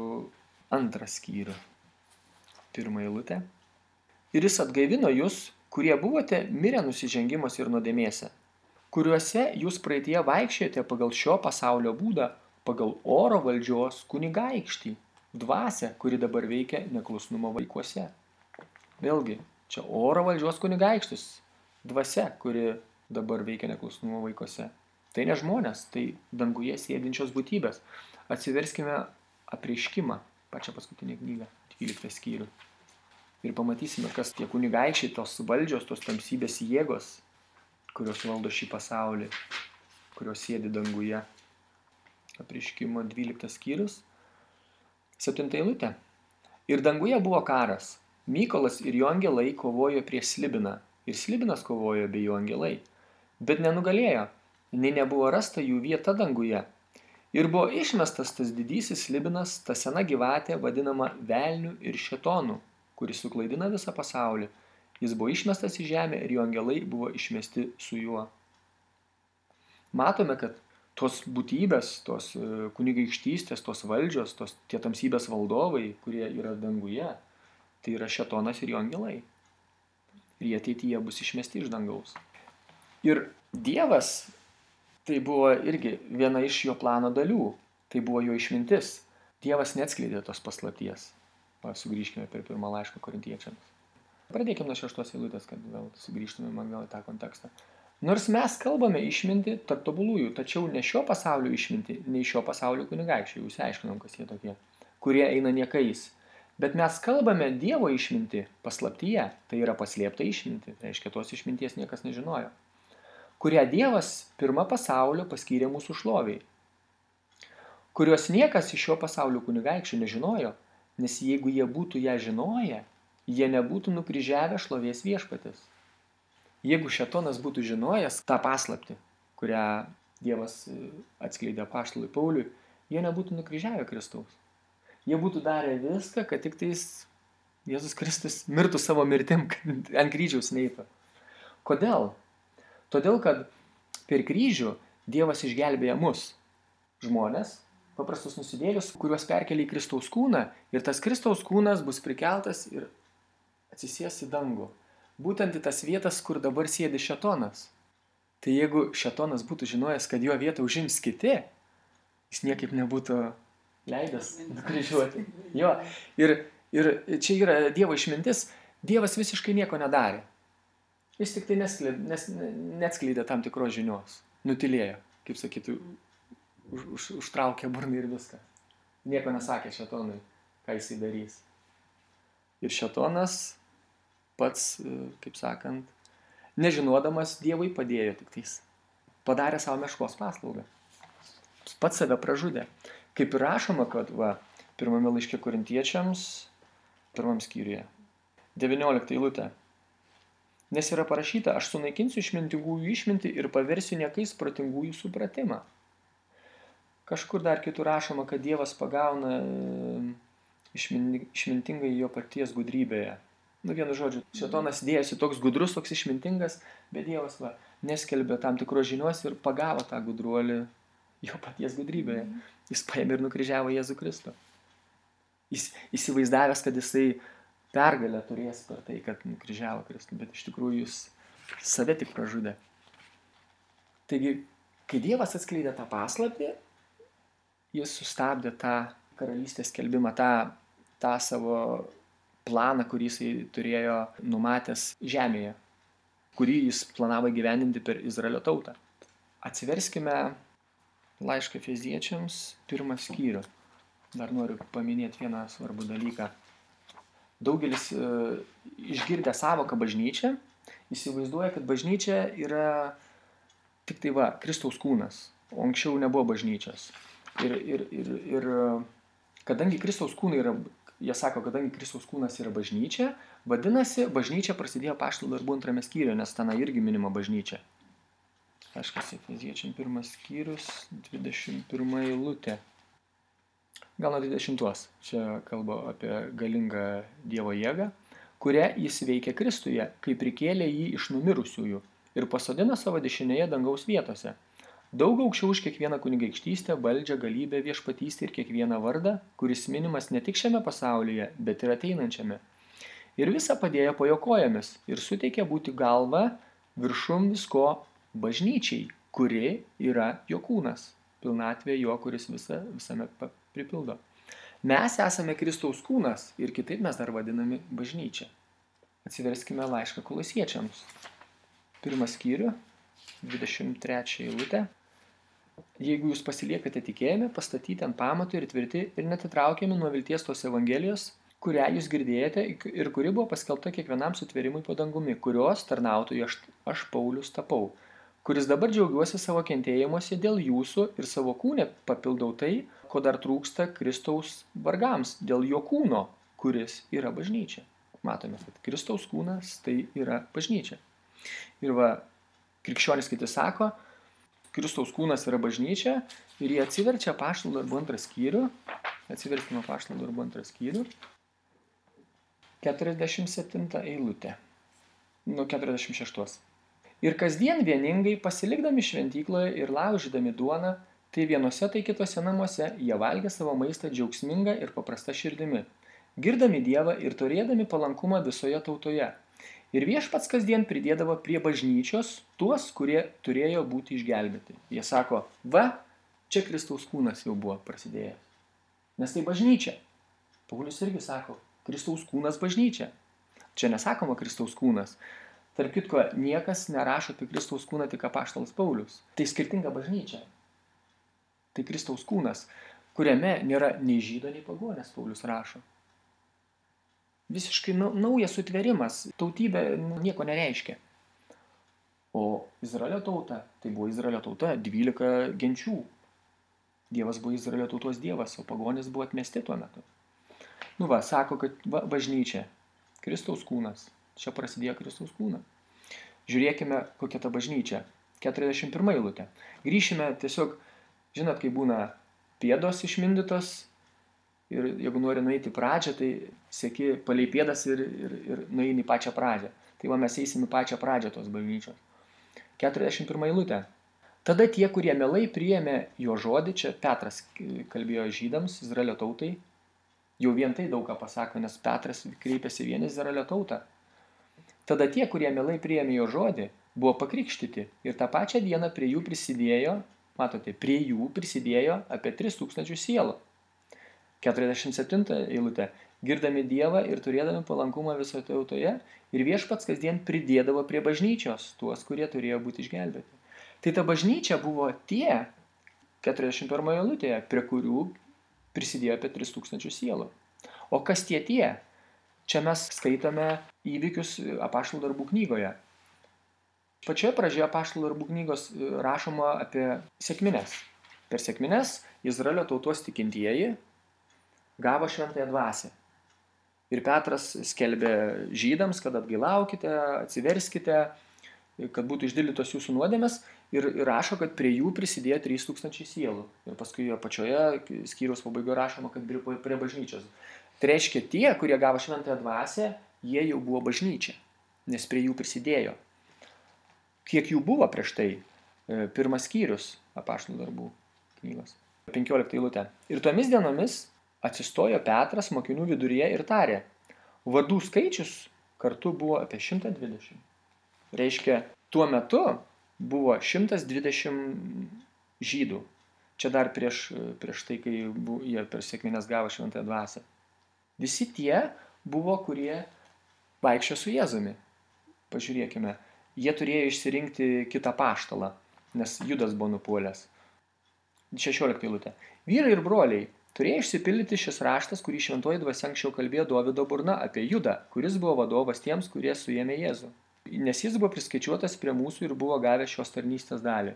2 skyrių. 1 eilutė. Ir jis atgaivino jūs, kurie buvote mirę nusižengimuose ir nuodėmėse, kuriuose jūs praeitie vaikščiojote pagal šio pasaulio būdą, pagal oro valdžios kunigaikštį, dvasią, kuri dabar veikia neklusnumo vaikuose. Vėlgi, čia oro valdžios kunigaikštis, dvasia, kuri dabar veikia neklusnumo vaikuose. Tai ne žmonės, tai danguje sėdinčios būtybės. Atsiverskime Apreiškimą, pačią paskutinę knygą, 12 skyrių. Ir pamatysime, kas tie kunigaikščiai, tos valdžios, tos tamsybės jėgos, kurios valdo šį pasaulį, kurios sėdi danguje. Apreiškimo 12 skyrius, 7 eilutė. Ir danguje buvo karas. Mykolas ir jo angelai kovojo prieš Slibiną, ir Slibinas kovojo bei jo angelai. Bet nenugalėjo, nei nebuvo rasta jų vieta danguje. Ir buvo išmestas tas didysis Slibinas, ta sena gyvatė, vadinama velniu ir Šėtonu, kuris suklaidina visą pasaulį. Jis buvo išmestas į žemę ir jo angelai buvo išmesti su juo. Matome, kad tos būtybės, tos kunigaikštystės, tos valdžios, tie tamsybės valdovai, kurie yra danguje, tai yra Šėtonas ir jo angelai. Ir jie ateityje bus išmesti iš dangaus. Ir Dievas, tai buvo irgi viena iš jo plano dalių. Tai buvo jo išmintis. Dievas neatskleidė tos paslapties. Sugrįžkime prie pirmą laišką Korintiečiams. Pradėkime nuo 6 eilutės, kad vėl sugrįžtume atgal į tą kontekstą. Nors mes kalbame išmintį tarp tobulųjų, tačiau ne šio pasaulio išmintį, nei šio pasaulio kunigaikščiai, jūs aiškinom, kas jie tokie, kurie eina niekais. Bet mes kalbame Dievo išmintį paslaptyje, tai yra paslėpta išmintį, tai reiškia, tos išminties niekas nežinojo, kurią Dievas pirmą pasaulio paskyrė mūsų šloviai, kurios niekas iš šio pasaulio kunigaikščių nežinojo, nes jeigu jie būtų ją žinoję, jie nebūtų nukryžiavę šlovės viešpaties. Jeigu Šėtonas būtų žinojęs tą paslaptį, kurią Dievas atskleidė apaštalui Pauliui, jie nebūtų nukryžiavę Kristaus. Jie būtų darę viską, kad tik tais Jėzus Kristus mirtų savo mirtim, kad ant kryžiaus neitų. Kodėl? Todėl, kad per kryžių Dievas išgelbėja mus, žmonės, paprastus nusidėlius, kuriuos perkelia į Kristaus kūną, ir tas Kristaus kūnas bus prikeltas ir atsisės į dangų. Būtent į tas vietas, kur dabar sėdi Šėtonas. Tai jeigu Šėtonas būtų žinojęs, kad jo vietą užims kiti, jis niekaip nebūtų leidęs nukryžiuoti. Jo, ir čia yra Dievo išmintis. Dievas visiškai nieko nedarė. Jis tik tai neatskleidė tam tikros žinios. Nutilėjo, kaip sakytų, užtraukė burną ir viską. Nieko nesakė Šėtonui, ką jisai darys. Ir Šėtonas pats, kaip sakant, nežinodamas Dievui padėjo tik tais. Padarė savo meškos paslaugą. Pats save pražudė. Kaip ir rašoma, kad pirmame laiške Korintiečiams, 1 skyriuje, 19 eilutė. Nes yra parašyta, aš sunaikinsiu išmintingųjų išmintį ir paversiu niekais protingųjų supratimą. Kažkur dar kitur rašoma, kad Dievas pagauna išmintingai jo paties gudrybėje. Vienu žodžiu, šėtonas dėjosi toks gudrus, toks išmintingas, bet Dievas neskelbė tam tikros žinios ir pagavo tą gudruolį jo paties gudrybėje. Jis paėmė ir nukryžiavo Jėzų Kristų. Jis įsivaizdavęs, kad jisai pergalę turės per tai, kad nukryžiavo Kristų, bet iš tikrųjų jis save tik pražudė. Taigi, kai Dievas atskleidė tą paslaptį, jis sustabdė tą karalystės skelbimą, tą savo planą, kurį jisai turėjo numatęs žemėje, kurį jis planavo gyvendinti per Izraelio tautą. Atsiverskime laišką Efeziečiams 1 skyrių. Dar noriu paminėti vieną svarbų dalyką. Daugelis išgirdę sąvoką bažnyčia, įsivaizduoja, kad bažnyčia yra tik tai Kristaus kūnas, o anksčiau nebuvo bažnyčios. Ir kadangi Kristaus kūnai yra, jie sako, kadangi Kristaus kūnas yra bažnyčia, vadinasi, bažnyčia prasidėjo Apaštalų darbų 2 skyriuje, nes tenai irgi minima bažnyčia. Laiškas Efeziečiam 1 skyrius, 21 eilutė. Gal nuo 20. Čia kalba apie galingą Dievo jėgą, kurią jis veikia Kristuje, kai prikėlė jį iš numirusiųjų ir pasodino savo dešinėje dangaus vietose. Daug aukščiau už kiekvieną kunigaikštystę, valdžią, galybę, viešpatystę ir kiekvieną vardą, kuris minimas ne tik šiame pasaulyje, bet ir ateinančiame. Ir visą padėjo po jo kojomis ir suteikė būti galva viršum visko bažnyčiai, kuri yra jo kūnas, pilnatvė jo, kuris visame pripildo. Mes esame Kristaus kūnas ir kitaip mes dar vadinami bažnyčia. Atsiverskime laišką Kolosiečiams. 1 skyrių, 23 eilutė. Jeigu jūs pasiliekate tikėjime, pastatyti ant pamatų ir tvirti ir netitraukiami nuo vilties tos evangelijos, kurią jūs girdėjote ir kuri buvo paskelbta kiekvienam sutvėrimui po dangumi, kurios tarnautojų aš Paulius tapau, kuris dabar džiaugiuosi savo kentėjimuose dėl jūsų ir savo kūne papildau tai, ko dar trūksta Kristaus vargams, dėl jo kūno, kuris yra bažnyčia. Matome, kad Kristaus kūnas tai yra bažnyčia. Ir krikščionys kiti sako, Kristaus kūnas yra bažnyčia ir jie atsiverčia Apaštalų darbų 2 skyrių. Atsiverskime Apaštalų darbų 2 skyrių. 47 eilutė. Nuo 46. Ir kasdien vieningai pasilikdami šventykloje ir laužydami duoną, tai vienose, tai kitose namuose jie valgė savo maistą džiaugsmingą ir paprastą širdimi, girdami Dievą ir turėdami palankumą visoje tautoje. Ir viešpats kasdien pridėdavo prie bažnyčios tuos, kurie turėjo būti išgelbėti. Jie sako, čia Kristaus kūnas jau buvo prasidėjęs. Nes tai bažnyčia. Paulius irgi sako, Kristaus kūnas bažnyčia. Čia nesakoma Kristaus kūnas. Tarp kitko, niekas nerašo apie Kristaus kūną tik apaštalas Paulius. Tai skirtinga bažnyčia. Tai Kristaus kūnas, kuriame nėra nei žydo, nei pagonės, Paulius rašo. Visiškai naujas sutvėrimas, tautybė nieko nereiškia. O Izraelio tauta, tai buvo Izraelio tauta, 12 genčių. Dievas buvo Izraelio tautos dievas, o pagonys buvo atmesti tuo metu. Sako, kad bažnyčia, Kristaus kūnas, čia prasidėjo Kristaus kūnas. Žiūrėkime, kokia ta bažnyčia. 41 eilutė. Grįšime tiesiog, žinot, kai būna pėdos išmindytos, ir jeigu nori nueiti pradžią, tai seki palei pėdas ir nueini pačią pradžią. Tai mes eisim į pačią pradžią tos bažnyčios. 41 eilutė. Tada tie, kurie mielai priėmė jo žodį, čia Petras kalbėjo žydams, Izraelio tautai, jau vien tai daug ką pasako, nes Petras kreipėsi vien Izraelio tautą. Tada tie, kurie mielai priėmė jo žodį, buvo pakrikštyti ir tą pačią dieną prie jų prisidėjo, apie 3000 sielų. 47 eilutė. Girdami Dievą ir turėdami palankumą visoje tautoje ir viešpats kasdien pridėdavo prie bažnyčios tuos, kurie turėjo būti išgelbėti. Tai ta bažnyčia buvo tie, 41 eilutėje, prie kurių prisidėjo apie 3000 sielų. O kas tie? Čia mes skaitome įvykius Apaštalų darbų knygoje. Pačioje pradžioje Apaštalų darbų knygos rašoma apie sekmines. Per sekmines Izraelio tautos tikintieji gavo šventąją dvasią. Ir Petras skelbė žydams, kad atgailaukite, atsiverskite, kad būtų išdildytos jūsų nuodėmės ir rašo, kad prie jų prisidėjo 3000 sielų. Ir paskui apačioje skyriaus pabaigoje rašoma, kad prie bažnyčios. Tai reiškia, tie, kurie gavo šventąją dvasią, jie jau buvo bažnyčia, nes prie jų prisidėjo. Kiek jų buvo prieš tai? Pirmas skyrius Apaštalų darbų knygos. 15 eilutė. Ir tomis dienomis atsistojo Petras mokinių viduryje ir tarė. Vadų skaičius kartu buvo apie 120. Reiškia, tuo metu buvo 120 žydų. Čia dar prieš tai, kai jie per sekmines gavo šventąją dvasią. Visi tie buvo, kurie vaikščio su Jėzumi. Pažiūrėkime, jie turėjo išsirinkti kitą apaštalą, nes Judas buvo nupuolęs. 16 eilutė. Vyrai ir broliai, turėjo išsipildyti šis raštas, kurį šventoji dvasia anksčiau kalbėjo Dovydo burna apie Judą, kuris buvo vadovas tiems, kurie suėmė Jėzų. Nes jis buvo priskaičiuotas prie mūsų ir buvo gavęs šios tarnystės dalį.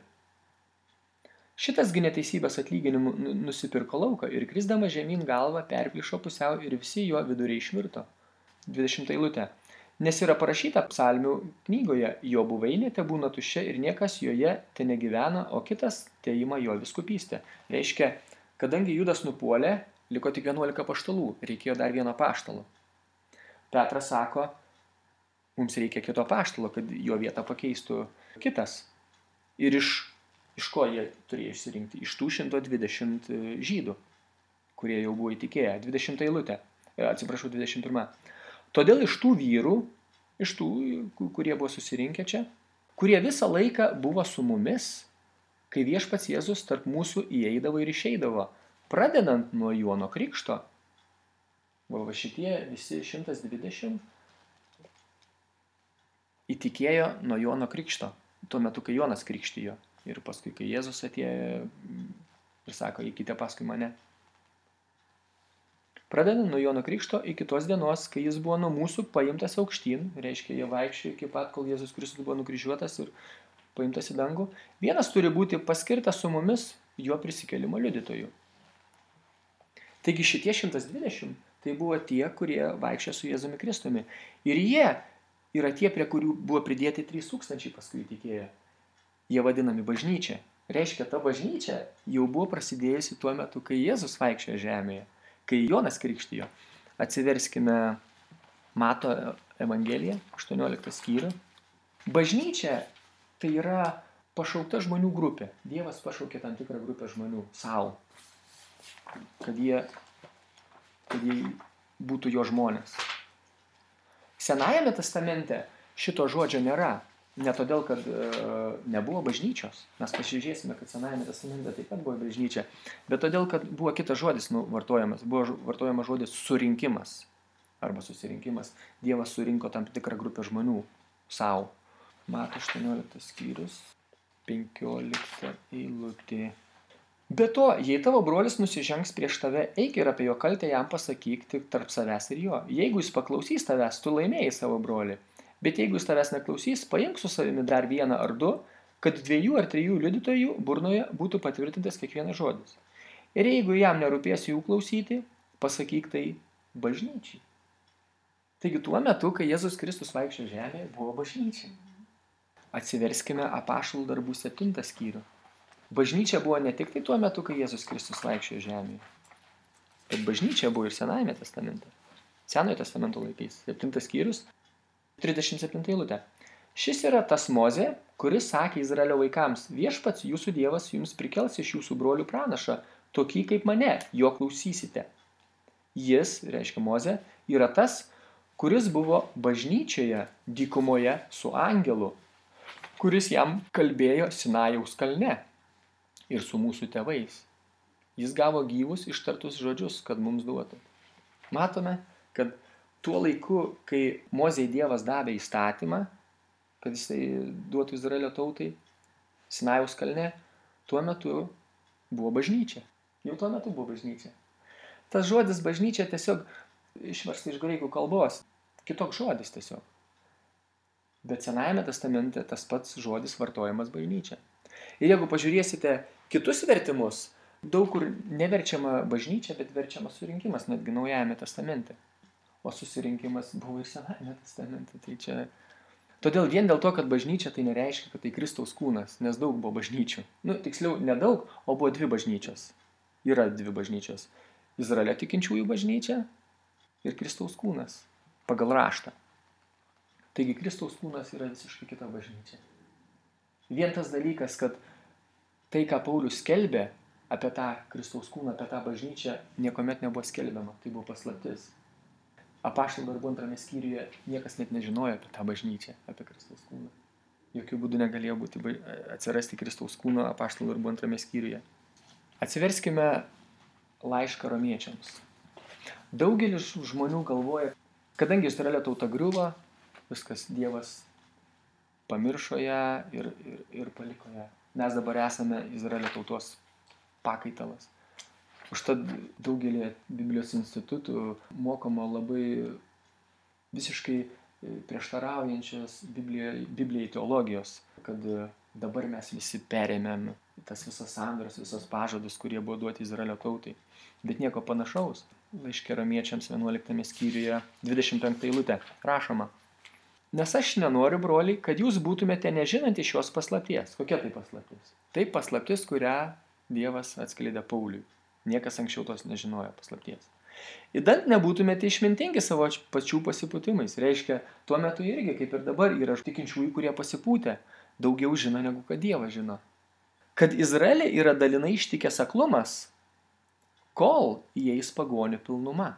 Šitasgi neteisybės atlyginimu nusipirko lauką ir krisdama žemyn galvą perplyšo pusiau ir visi jo viduriai išvirto. 20 eilutė. Nes yra parašyta psalmių knygoje, jo buveinė tebūna tuščia ir niekas joje te negyvena, o kitas te ima jo vyskupystę. Reiškia, kadangi Judas nupuolė, liko tik 11 apaštalų, reikėjo dar vieno apaštalo. Petras sako, mums reikia kito apaštalo, kad jo vietą pakeistų kitas. Ir iš ko jie turėjo išsirinkti? Iš tų 120 žydų, kurie jau buvo įtikėję. 20 eilutė, 21. Todėl iš tų vyrų, iš tų, kurie buvo susirinkę čia, kurie visą laiką buvo su mumis, kai viešpats Jėzus tarp mūsų įeidavo ir išeidavo, pradedant nuo Jono Krikšto, va šitie visi 120 įtikėjo nuo Jono Krikšto, tuo metu, kai Jonas krikštijo. Ir paskui, kai Jėzus atėjo ir sako, eikite paskui mane. Pradedant nuo Jono Krikšto iki tos dienos, kai jis buvo nuo mūsų paimtas aukštyn, reiškia, jie vaikščiojo iki pat, kol Jėzus Kristus buvo nukryžiuotas ir paimtas į dangų, vienas turi būti paskirtas su mumis jo prisikėlimo liudytojų. Taigi šitie 120 tai buvo tie, kurie vaikščia su Jėzumi Kristumi. Ir jie yra tie, prie kurių buvo pridėti 3000 paskui tikėjo. Jie vadinami bažnyčia. Reiškia, ta bažnyčia jau buvo prasidėjusi tuo metu, kai Jėzus vaikščiojo žemėje, kai Jonas krikštijo. Atsiverskime Mato Evangeliją, 18 skyrių. Bažnyčia tai yra pašaukta žmonių grupė. Dievas pašaukė tam tikrą grupę žmonių savo, kad jie būtų jo žmonės. Senajame testamente šito žodžio nėra. Ne todėl, kad nebuvo bažnyčios. Mes pasižiūrėsime, kad Senajame testamente taip pat buvo bažnyčia. Bet todėl, kad buvo kitas žodis vartojamas. Buvo vartojamas žodis surinkimas arba susirinkimas. Dievas surinko tam tikrą grupę žmonių savo. Mato 18 skyrius, 15 eilutė. Be to, jei tavo brolis nusižengs prieš tave, eik ir apie jo kaltę jam pasakyk tik tarp savęs ir jo. Jeigu jis paklausys tavęs, tu laimėjai savo brolį. Bet jeigu jis tavęs neklausys, paimk su savimi dar vieną ar du, kad 2 ar 3 liudytojų burnoje būtų patvirtintas kiekvienas žodis. Ir jeigu jam nerūpės jų klausyti, pasakyk tai bažnyčiai. Taigi tuo metu, kai Jėzus Kristus vaikščiojo žemėje, buvo bažnyčia. Atsiverskime Apaštalų darbų 7 skyrių. Bažnyčia buvo ne tik tai tuo metu, kai Jėzus Kristus vaikščiojo žemėje, bet bažnyčia buvo ir Senajame testamente. Senojo testamento laikais. 7 skyrius, 37 eilutė. Šis yra tas Mozė, kuris sakė Izraelio vaikams, viešpats jūsų Dievas jums prikels iš jūsų brolių pranašą, tokį kaip mane, jo klausysite. Jis, reiškia Mozė, yra tas, kuris buvo bažnyčioje dykumoje su angelu, kuris jam kalbėjo Sinajaus kalne ir su mūsų tėvais. Jis gavo gyvus ištartus žodžius, kad mums duotų. Matome, kad tuo laiku, kai Mozei Dievas davė įstatymą, kad jisai duotų Izraelio tautai Sinajaus kalne, tuo metu buvo bažnyčia. Jau tuo metu buvo bažnyčia. Tas žodis bažnyčia tiesiog išversta iš graikų kalbos. Kitoks žodis tiesiog. Bet Senajame testamente tas pats žodis vartojamas bažnyčia. Ir jeigu pažiūrėsite kitus vertimus, daug kur neverčiama bažnyčia, bet verčiama surinkimas, netgi Naujajame testamente. O susirinkimas buvo ir Senajame testamente. Tai čia... Todėl vien dėl to, kad bažnyčia, tai nereiškia, kad tai Kristaus kūnas, nes daug buvo bažnyčių. Tiksliau, nedaug, o buvo 2 bažnyčios. Yra 2 bažnyčios. Izraelio tikinčiųjų bažnyčia ir Kristaus kūnas pagal raštą. Taigi Kristaus kūnas yra visiškai kita bažnyčia. Vien tas dalykas, kad tai, ką Paulius skelbė apie tą Kristaus kūną, apie tą bažnyčią, niekuomet nebuvo skelbiama. Tai buvo paslaptis. Apaštalų darbų 2 skyriuje niekas net nežinojo apie tą bažnyčią, apie Kristaus kūną. Jokių būdų negalėjo atsirasti Kristaus kūno Apaštalų darbų 2 skyriuje. Atsiverskime laišką romiečiams. Daugelis žmonių galvoja, kadangi Izraelio tauta griuvo, viskas Dievas pamiršo ją ir paliko ją. Mes dabar esame Izraelio tautos pakaitalas. Užtat daugelį Biblijos institutų mokoma labai visiškai prieštaraujančios Biblijai teologijos, kad dabar mes visi perėmėm tas visas sandoras, visas pažadus, kurie buvo duoti Izraelio tautai. Bet nieko panašaus. Laiške romiečiams 11 skyriuje 25 eilutė rašoma. Nes aš nenoriu, broliai, kad jūs būtumėte nežinantys šios paslapties. Kokia tai paslaptis? Tai paslaptis, kurią Dievas atskleidė Pauliui. Niekas anksčiau tos nežinojo paslapties. Įdant nebūtumėte išmintingi savo pačių pasipūtimais. Reiškia, tuo metu irgi, kaip ir dabar, yra tikinčiųjų, kurie pasipūtė. Daugiau žino, negu kad Dievas žino. Kad Izraelė yra dalinai ištikęs aklumas, kol įeis pagonių pilnuma.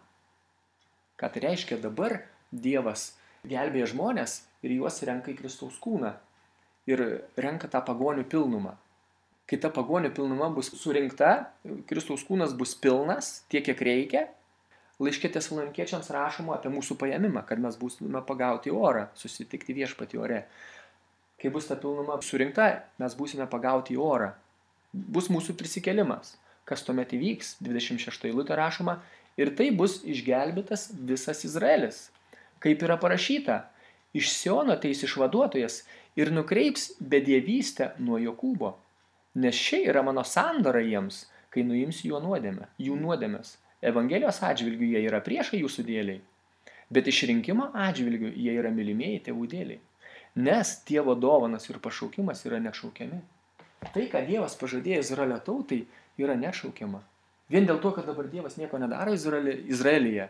Ką tai reiškia? Dabar Dievas gelbėja žmonės ir juos renka į Kristaus kūną. Ir renka tą pagonių pilnumą. Kai ta pagonių pilnuma bus surinkta, Kristaus kūnas bus pilnas, tiek, kiek reikia, laiške Tesalonikiečiams rašoma apie mūsų paėmimą, kad mes būsime pagauti orą, susitikti viešpatį ore. Kai bus ta pilnuma surinkta, mes būsime pagauti į orą. Bus mūsų prisikėlimas. Kas tuomet įvyks? 26 eilutė rašoma. Ir tai bus išgelbėtas visas Izraelis. Kaip yra parašyta, iš Siono ateis išvaduotojas ir nukreips bedievystę nuo Jokūbo. Nes čia yra mano sandora jiems, kai nuimsiu jų nuodėmes. Evangelijos atžvilgiu jie yra priešai jūsų dėliai, bet išrinkimo atžvilgiu jie yra mylimieji tėvų dėliai. Nes Dievo dovanas ir pašaukimas yra neatšaukiami. Tai, ką Dievas pažadėjo Izraelio tautai, yra neatšaukiama. Vien dėl to, kad dabar Dievas nieko nedaro Izraelyje,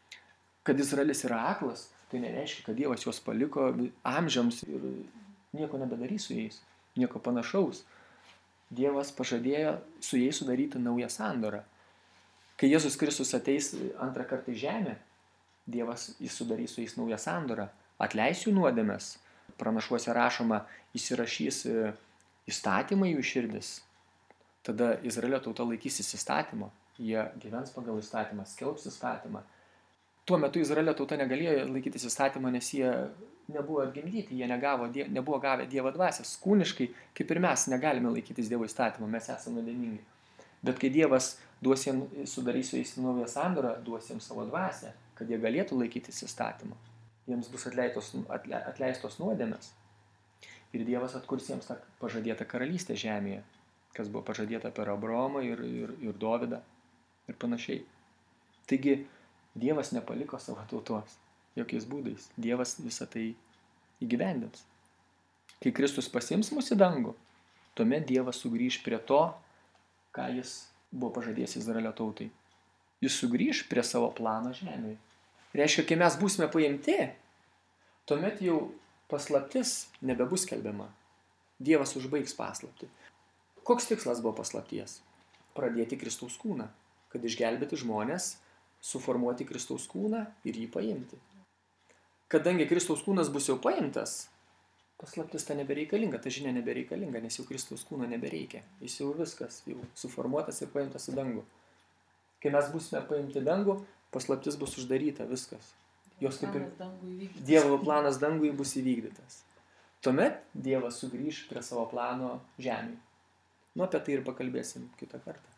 kad Izraelis yra aklas, tai nereiškia, kad Dievas juos paliko amžiams ir nieko nebedarys su jais, nieko panašaus. Dievas pažadėjo su jais sudaryti naują sandorą. Kai Jėzus Kristus ateis antrą kartą į žemę, Dievas sudarys su jais naują sandorą, atleis jų nuodėmes. Pranašuose rašoma, įsirašys įstatymą jų širdis. Tada Izraelio tauta laikysis įstatymo. Jie gyvens pagal įstatymą, skelbs įstatymą. Tuo metu Izraelio tauta negalėjo laikytis įstatymą, nes jie nebuvo atgimdyti, jie nebuvo gavę Dievo dvasios. Kūniškai, kaip ir mes, negalime laikytis Dievo įstatymą, mes esame nuodėmingi. Bet kai Dievas sudarys su jais naują sandorą, duos jiems savo dvasią, kad jie galėtų laikytis įstatymą, jiems bus atleistos nuodėmės. Ir Dievas atkurs jiems tą pažadėtą karalystę žemėje, kas buvo pažadėta per Abraomą ir Dovydą ir panašiai. Taigi, Dievas nepaliko savo tautos jokiais būdais. Dievas visą tai įgyvendins. Kai Kristus pasiims mus į dangų, tuomet Dievas sugrįž prie to, ką jis buvo pažadėjęs Izraelio tautai. Jis sugrįž prie savo plano žemėje. Reiškia, kai mes būsime paimti, tuomet jau paslaptis nebebus skelbiama. Dievas užbaigs paslaptį. Koks tikslas buvo paslapties? Pradėti Kristaus kūną, kad išgelbėti žmonės, suformuoti Kristaus kūną ir jį paimti. Kadangi Kristaus kūnas bus jau paimtas, paslaptis ta nebereikalinga, ta žinia nebereikalinga, nes jau Kristaus kūno nebereikia. Jis jau viskas, jau suformuotas ir paimtas į dangų. Kai mes būsime paimti dangų, paslaptis bus uždaryta, viskas. Jos kaip ir Dievo planas dangui bus įvykdytas. Tuomet Dievas sugrįš prie savo plano žemėje. Apie tai ir pakalbėsim kitą kartą.